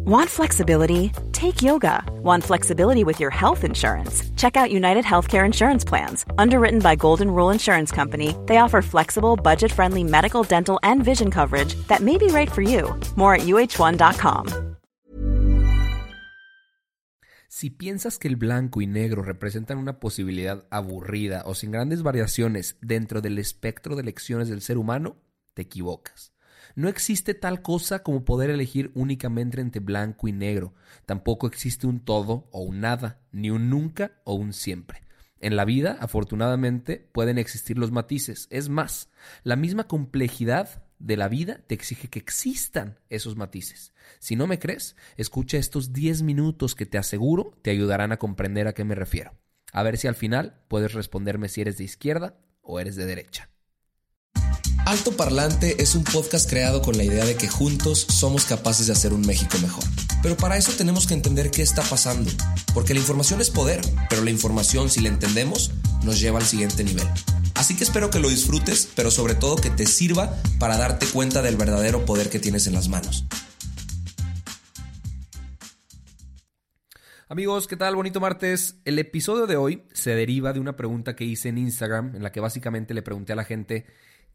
Want flexibility? Take yoga. Want flexibility with your health insurance? Check out United Healthcare Insurance Plans. Underwritten by Golden Rule Insurance Company, they offer flexible, budget-friendly medical, dental, and vision coverage that may be right for you. More at uh1.com. Si piensas que el blanco y negro representan una posibilidad aburrida o sin grandes variaciones dentro del espectro de elecciones del ser humano, te equivocas. No existe tal cosa como poder elegir únicamente entre blanco y negro. Tampoco existe un todo o un nada, ni un nunca o un siempre. En la vida, afortunadamente, pueden existir los matices. Es más, la misma complejidad de la vida te exige que existan esos matices. Si no me crees, escucha estos 10 minutos que te aseguro te ayudarán a comprender a qué me refiero. A ver si al final puedes responderme si eres de izquierda o eres de derecha. Alto Parlante es un podcast creado con la idea de que juntos somos capaces de hacer un México mejor. Pero para eso tenemos que entender qué está pasando. Porque la información es poder, pero la información, si la entendemos, nos lleva al siguiente nivel. Así que espero que lo disfrutes, pero sobre todo que te sirva para darte cuenta del verdadero poder que tienes en las manos. Amigos, ¿qué tal? Bonito martes. El episodio de hoy se deriva de una pregunta que hice en Instagram, en la que básicamente le pregunté a la gente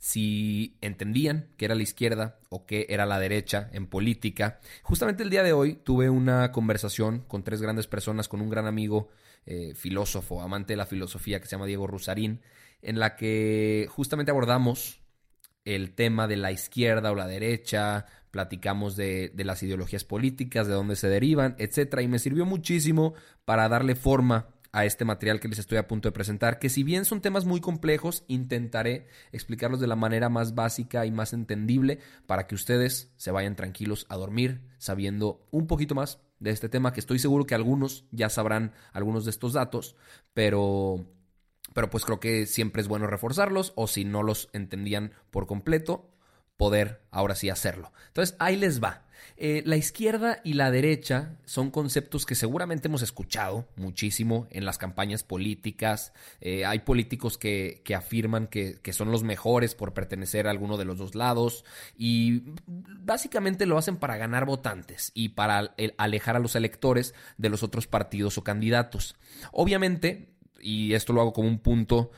si entendían qué era la izquierda o qué era la derecha en política. Justamente el día de hoy tuve una conversación con 3 grandes personas, con un gran amigo, filósofo, amante de la filosofía, que se llama Diego Rusarín, en la que justamente abordamos el tema de la izquierda o la derecha, platicamos de las ideologías políticas, de dónde se derivan, etcétera, y me sirvió muchísimo para darle forma a este material que les estoy a punto de presentar, que si bien son temas muy complejos, intentaré explicarlos de la manera más básica y más entendible para que ustedes se vayan tranquilos a dormir sabiendo un poquito más de este tema, que estoy seguro que algunos ya sabrán algunos de estos datos, pero pues creo que siempre es bueno reforzarlos, o si no los entendían por completo, poder ahora sí hacerlo. Entonces, ahí les va. La izquierda y la derecha son conceptos que seguramente hemos escuchado muchísimo en las campañas políticas. Hay políticos que afirman que son los mejores por pertenecer a alguno de los dos lados, y básicamente lo hacen para ganar votantes y para alejar a los electores de los otros partidos o candidatos. Obviamente, y esto lo hago como un punto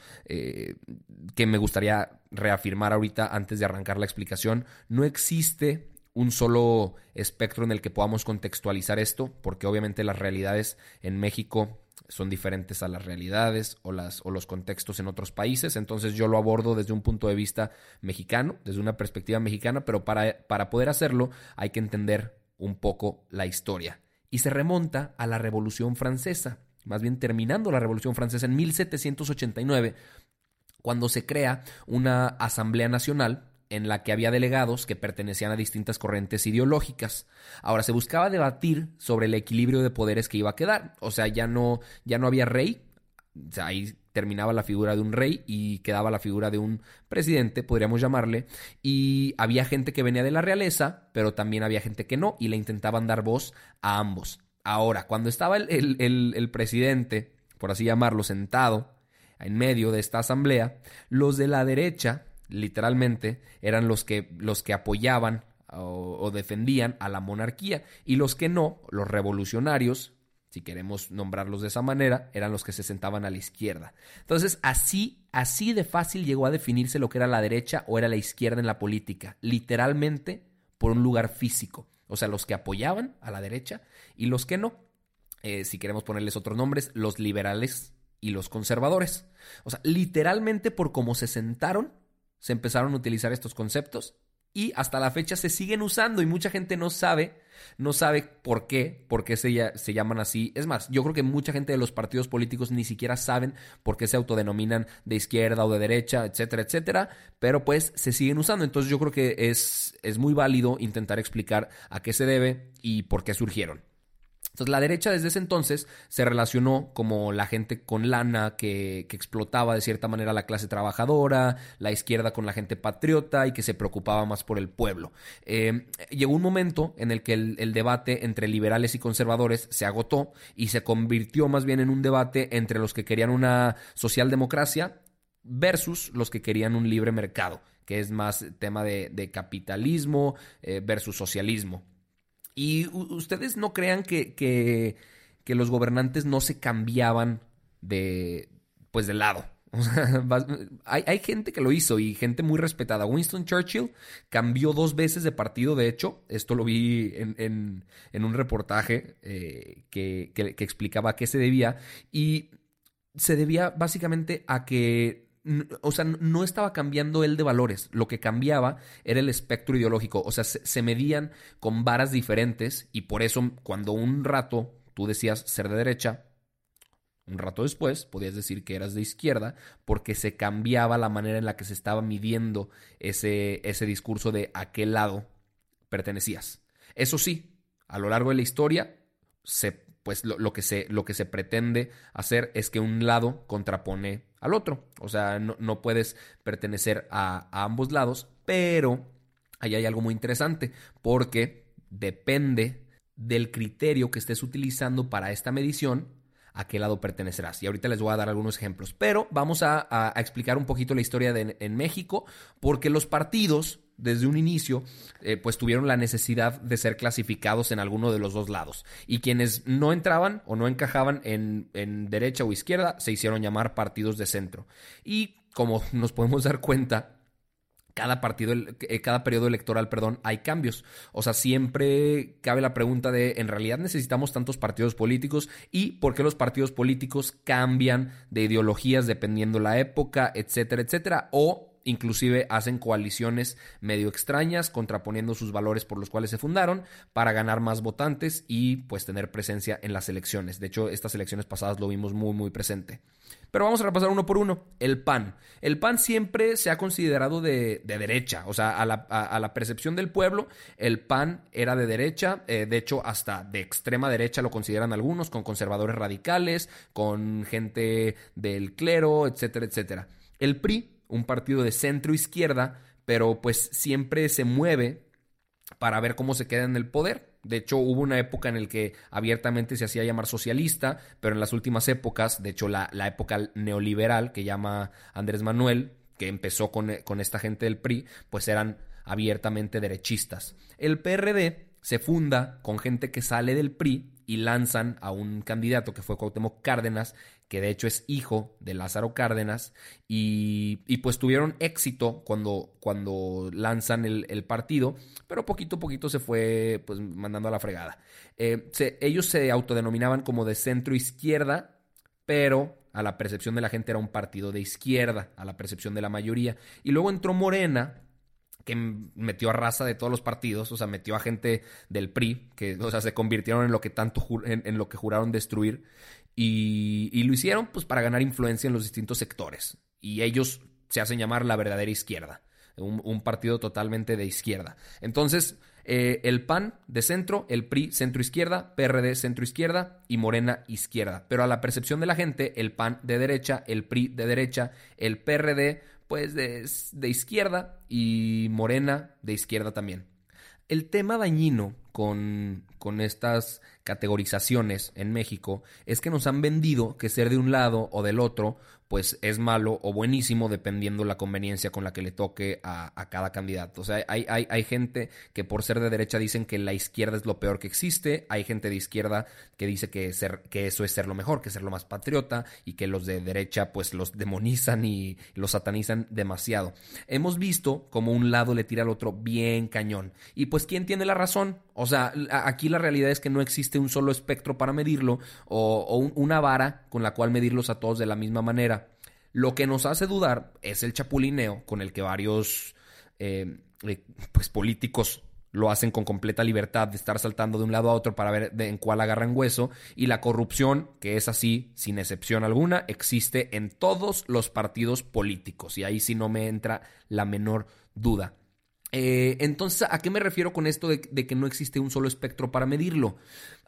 que me gustaría reafirmar ahorita antes de arrancar la explicación, no existe un solo espectro en el que podamos contextualizar esto, porque obviamente las realidades en México son diferentes a las realidades o los contextos en otros países. Entonces yo lo abordo desde un punto de vista mexicano, desde una perspectiva mexicana, pero para poder hacerlo hay que entender un poco la historia. Y se remonta a la Revolución Francesa, más bien terminando la Revolución Francesa en 1789, cuando se crea una Asamblea Nacional en la que había delegados que pertenecían a distintas corrientes ideológicas. Ahora, se buscaba debatir sobre el equilibrio de poderes que iba a quedar. O sea, ya no había rey. O sea, ahí terminaba la figura de un rey y quedaba la figura de un presidente, podríamos llamarle. Y había gente que venía de la realeza, pero también había gente que no, y le intentaban dar voz a ambos. Ahora, cuando estaba el presidente, por así llamarlo, sentado en medio de esta asamblea, los de la derecha, literalmente, eran los que apoyaban o defendían a la monarquía, y los que no, los revolucionarios, si queremos nombrarlos de esa manera, eran los que se sentaban a la izquierda. Entonces, así de fácil llegó a definirse lo que era la derecha o era la izquierda en la política, literalmente por un lugar físico. O sea, los que apoyaban a la derecha y los que no. Si queremos ponerles otros nombres, los liberales y los conservadores. O sea, literalmente por cómo se sentaron, se empezaron a utilizar estos conceptos y hasta la fecha se siguen usando, y mucha gente no sabe por qué se llaman así. Es más, yo creo que mucha gente de los partidos políticos ni siquiera saben por qué se autodenominan de izquierda o de derecha, etcétera, etcétera, pero pues se siguen usando. Entonces yo creo que es muy válido intentar explicar a qué se debe y por qué surgieron. Entonces la derecha desde ese entonces se relacionó como la gente con lana que explotaba de cierta manera a la clase trabajadora, la izquierda con la gente patriota y que se preocupaba más por el pueblo. Llegó un momento en el que el debate entre liberales y conservadores se agotó y se convirtió más bien en un debate entre los que querían una socialdemocracia versus los que querían un libre mercado, que es más tema de capitalismo versus socialismo. Y ustedes no crean que los gobernantes no se cambiaban de lado. O sea, hay gente que lo hizo y gente muy respetada. Winston Churchill cambió 2 veces de partido, de hecho. Esto lo vi en un reportaje que explicaba a qué se debía. Y se debía básicamente a que, o sea, no estaba cambiando él de valores. Lo que cambiaba era el espectro ideológico. O sea, se medían con varas diferentes y por eso cuando un rato tú decías ser de derecha, un rato después podías decir que eras de izquierda porque se cambiaba la manera en la que se estaba midiendo ese discurso de a qué lado pertenecías. Eso sí, a lo largo de la historia, lo que se pretende hacer es que un lado contrapone al otro. O sea, no puedes pertenecer a ambos lados, pero ahí hay algo muy interesante porque depende del criterio que estés utilizando para esta medición, a qué lado pertenecerás. Y ahorita les voy a dar algunos ejemplos. Pero vamos a explicar un poquito la historia en México, porque los partidos, desde un inicio, pues tuvieron la necesidad de ser clasificados en alguno de los 2 lados. Y quienes no entraban o no encajaban en derecha o izquierda, se hicieron llamar partidos de centro. Y como nos podemos dar cuenta, cada periodo electoral, hay cambios. O sea, siempre cabe la pregunta de, ¿en realidad necesitamos tantos partidos políticos? ¿Y por qué los partidos políticos cambian de ideologías dependiendo la época, etcétera, etcétera? O inclusive hacen coaliciones medio extrañas, contraponiendo sus valores por los cuales se fundaron para ganar más votantes y pues tener presencia en las elecciones. De hecho, estas elecciones pasadas lo vimos muy, muy presente. Pero vamos a repasar uno por uno. El PAN. El PAN siempre se ha considerado de derecha. O sea, a la percepción del pueblo, el PAN era de derecha. De hecho, hasta de extrema derecha lo consideran algunos, con conservadores radicales, con gente del clero, etcétera, etcétera. El PRI, un partido de centro-izquierda, pero pues siempre se mueve para ver cómo se queda en el poder. De hecho, hubo una época en la que abiertamente se hacía llamar socialista, pero en las últimas épocas, de hecho la época neoliberal que llama Andrés Manuel, que empezó con esta gente del PRI, pues eran abiertamente derechistas. El PRD se funda con gente que sale del PRI y lanzan a un candidato que fue Cuauhtémoc Cárdenas, que de hecho es hijo de Lázaro Cárdenas, y pues tuvieron éxito cuando lanzan el partido, pero poquito a poquito se fue pues mandando a la fregada. Ellos se autodenominaban como de centro izquierda, pero a la percepción de la gente era un partido de izquierda, a la percepción de la mayoría. Y luego entró Morena, que metió a raza de todos los partidos, o sea, metió a gente del PRI, que, o sea, se convirtieron en lo que en lo que juraron destruir, y lo hicieron pues para ganar influencia en los distintos sectores. Y ellos se hacen llamar la verdadera izquierda, un partido totalmente de izquierda. Entonces, el PAN de centro, el PRI centro-izquierda, PRD centro-izquierda y Morena izquierda. Pero a la percepción de la gente, el PAN de derecha, el PRI de derecha, el PRD pues de izquierda y Morena de izquierda también. El tema dañino con estas categorizaciones en México es que nos han vendido que ser de un lado o del otro pues es malo o buenísimo dependiendo la conveniencia con la que le toque a cada candidato. O sea, hay gente que por ser de derecha dicen que la izquierda es lo peor que existe, hay gente de izquierda que dice que eso es ser lo mejor, que ser lo más patriota, y que los de derecha pues los demonizan y los satanizan demasiado. Hemos visto como un lado le tira al otro bien cañón. Y pues ¿quién tiene la razón? O sea, aquí la realidad es que no existe un solo espectro para medirlo o una vara con la cual medirlos a todos de la misma manera. Lo que nos hace dudar es el chapulineo con el que varios pues políticos lo hacen con completa libertad de estar saltando de un lado a otro para ver en cuál agarran hueso, y la corrupción, que es así, sin excepción alguna, existe en todos los partidos políticos, y ahí sí no me entra la menor duda. Entonces, ¿a qué me refiero con esto de que no existe un solo espectro para medirlo?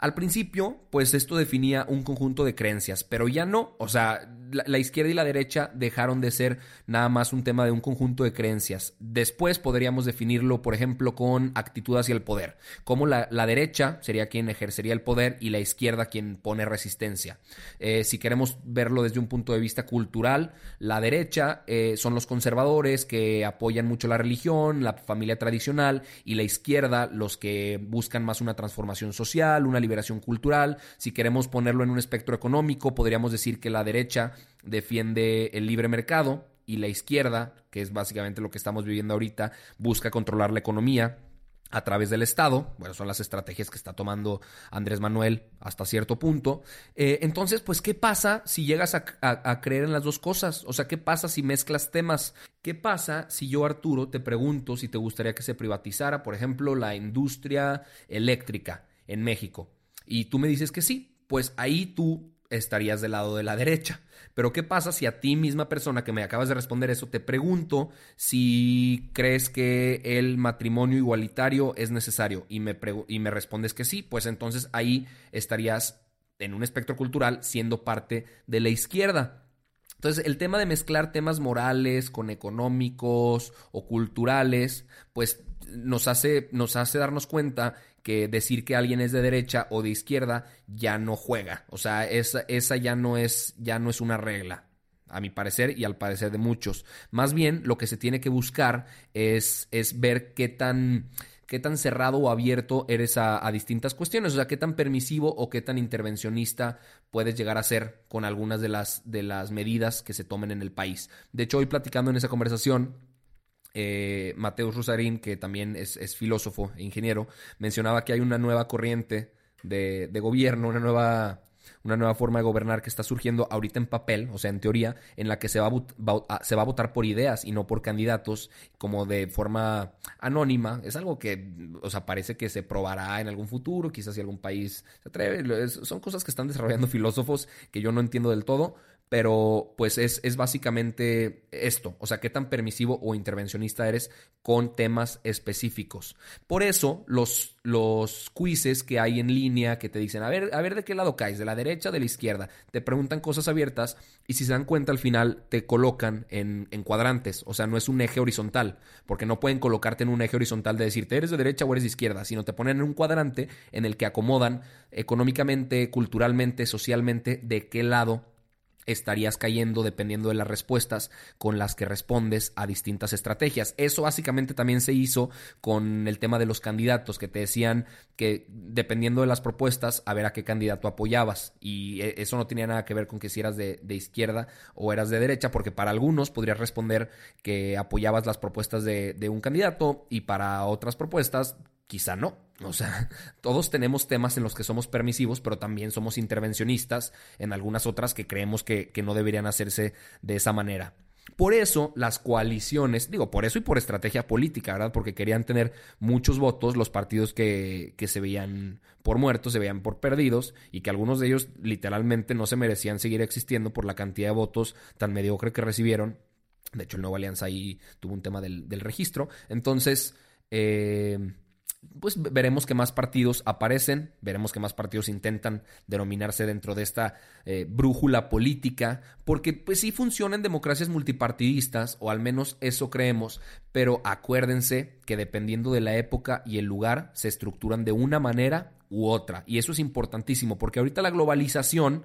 Al principio, pues esto definía un conjunto de creencias, pero ya no. O sea, la izquierda y la derecha dejaron de ser nada más un tema de un conjunto de creencias. Después podríamos definirlo, por ejemplo, con actitud hacia el poder. Como la derecha sería quien ejercería el poder y la izquierda quien pone resistencia. Si queremos verlo desde un punto de vista cultural, la derecha son los conservadores que apoyan mucho la religión, la familia tradicional, y la izquierda los que buscan más una transformación social, una liberación cultural. Si queremos ponerlo en un espectro económico, podríamos decir que la derecha defiende el libre mercado y la izquierda, que es básicamente lo que estamos viviendo ahorita, busca controlar la economía a través del Estado. Bueno, son las estrategias que está tomando Andrés Manuel hasta cierto punto. Entonces, pues, ¿qué pasa si llegas a creer en las dos cosas? O sea, ¿qué pasa si mezclas temas? ¿Qué pasa si yo, Arturo, te pregunto si te gustaría que se privatizara, por ejemplo, la industria eléctrica en México? Y tú me dices que sí, pues ahí tú estarías del lado de la derecha. Pero ¿qué pasa si a ti, misma persona que me acabas de responder eso, te pregunto si crees que el matrimonio igualitario es necesario y me respondes que sí? Pues entonces ahí estarías en un espectro cultural siendo parte de la izquierda. Entonces, el tema de mezclar temas morales con económicos o culturales, pues nos hace darnos cuenta que decir que alguien es de derecha o de izquierda ya no juega. O sea, esa ya no es una regla, a mi parecer y al parecer de muchos. Más bien, lo que se tiene que buscar es ver qué tan cerrado o abierto eres a distintas cuestiones. O sea, qué tan permisivo o qué tan intervencionista puedes llegar a ser con algunas de las medidas que se tomen en el país. De hecho, hoy platicando en esa conversación, Mateus Rosarín, que también es filósofo e ingeniero, mencionaba que hay una nueva corriente de gobierno, una nueva forma de gobernar que está surgiendo ahorita en papel, o sea, en teoría, en la que se va a votar por ideas y no por candidatos, como de forma anónima. Es algo que, o sea, parece que se probará en algún futuro, quizás si algún país se atreve. Son cosas que están desarrollando filósofos que yo no entiendo del todo, pero pues es básicamente esto. O sea, qué tan permisivo o intervencionista eres con temas específicos. Por eso los quizzes que hay en línea que te dicen, a ver de qué lado caes, de la derecha o de la izquierda, te preguntan cosas abiertas y si se dan cuenta al final te colocan en cuadrantes. O sea, no es un eje horizontal, porque no pueden colocarte en un eje horizontal de decirte eres de derecha o eres de izquierda, sino te ponen en un cuadrante en el que acomodan económicamente, culturalmente, socialmente, de qué lado estarías cayendo dependiendo de las respuestas con las que respondes a distintas estrategias. Eso básicamente también se hizo con el tema de los candidatos, que te decían que dependiendo de las propuestas, a ver a qué candidato apoyabas. Y eso no tenía nada que ver con que si eras de izquierda o eras de derecha, porque para algunos podrías responder que apoyabas las propuestas de un candidato y para otras propuestas quizá no. O sea, todos tenemos temas en los que somos permisivos, pero también somos intervencionistas en algunas otras que creemos que no deberían hacerse de esa manera. Por eso las coaliciones, por eso y por estrategia política, ¿verdad? Porque querían tener muchos votos los partidos que se veían por muertos, se veían por perdidos, y que algunos de ellos literalmente no se merecían seguir existiendo por la cantidad de votos tan mediocre que recibieron. De hecho, el Nueva Alianza ahí tuvo un tema del registro. Entonces, pues veremos que más partidos aparecen, veremos que más partidos intentan denominarse dentro de esta brújula política, porque pues sí funciona en democracias multipartidistas, o al menos eso creemos, pero acuérdense que dependiendo de la época y el lugar se estructuran de una manera u otra, y eso es importantísimo, porque ahorita la globalización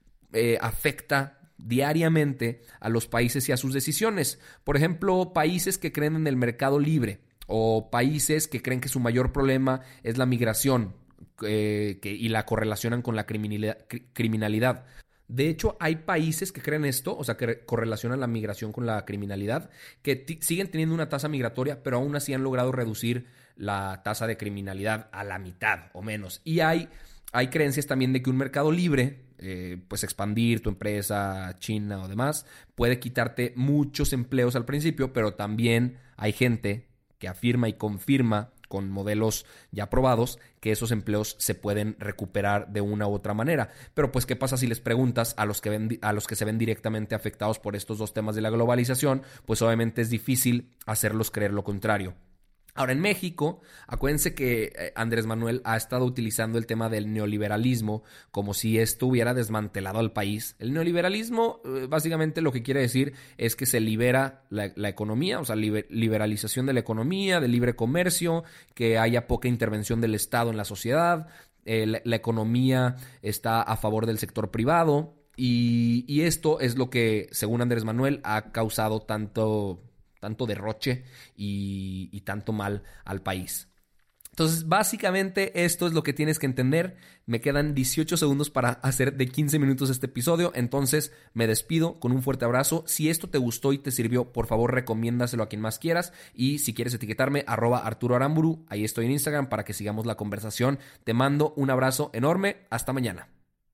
afecta diariamente a los países y a sus decisiones. Por ejemplo, países que creen en el mercado libre, o países que creen que su mayor problema es la migración y la correlacionan con la criminalidad. De hecho, hay países que creen esto, o sea, que correlacionan la migración con la criminalidad, que siguen teniendo una tasa migratoria, pero aún así han logrado reducir la tasa de criminalidad a la mitad o menos. Y hay creencias también de que un mercado libre, pues expandir tu empresa a China o demás, puede quitarte muchos empleos al principio, pero también hay gente que afirma y confirma con modelos ya probados que esos empleos se pueden recuperar de una u otra manera. Pero pues, ¿qué pasa si les preguntas a los que se ven directamente afectados por estos dos temas de la globalización? Pues obviamente es difícil hacerlos creer lo contrario. Ahora, en México, acuérdense que Andrés Manuel ha estado utilizando el tema del neoliberalismo como si esto hubiera desmantelado al país. El neoliberalismo básicamente lo que quiere decir es que se libera la economía, o sea, liberalización de la economía, del libre comercio, que haya poca intervención del Estado en la sociedad, la economía está a favor del sector privado y esto es lo que, según Andrés Manuel, ha causado tanto derroche y tanto mal al país. Entonces, básicamente esto es lo que tienes que entender. Me quedan 18 segundos para hacer de 15 minutos este episodio, entonces me despido con un fuerte abrazo. Si esto te gustó y te sirvió, por favor recomiéndaselo a quien más quieras, y si quieres etiquetarme, @ArturoAramburu, ahí estoy en Instagram para que sigamos la conversación. Te mando un abrazo enorme, hasta mañana.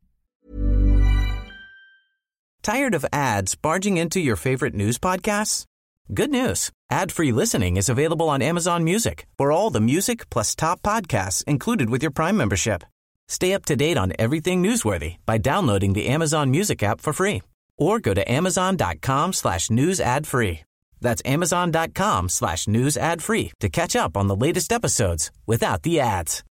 Tired of ads barging into your favorite news podcasts? Good news. Ad-free listening is available on Amazon Music for all the music plus top podcasts included with your Prime membership. Stay up to date on everything newsworthy by downloading the Amazon Music app for free or go to amazon.com/news ad free. That's amazon.com/news ad free to catch up on the latest episodes without the ads.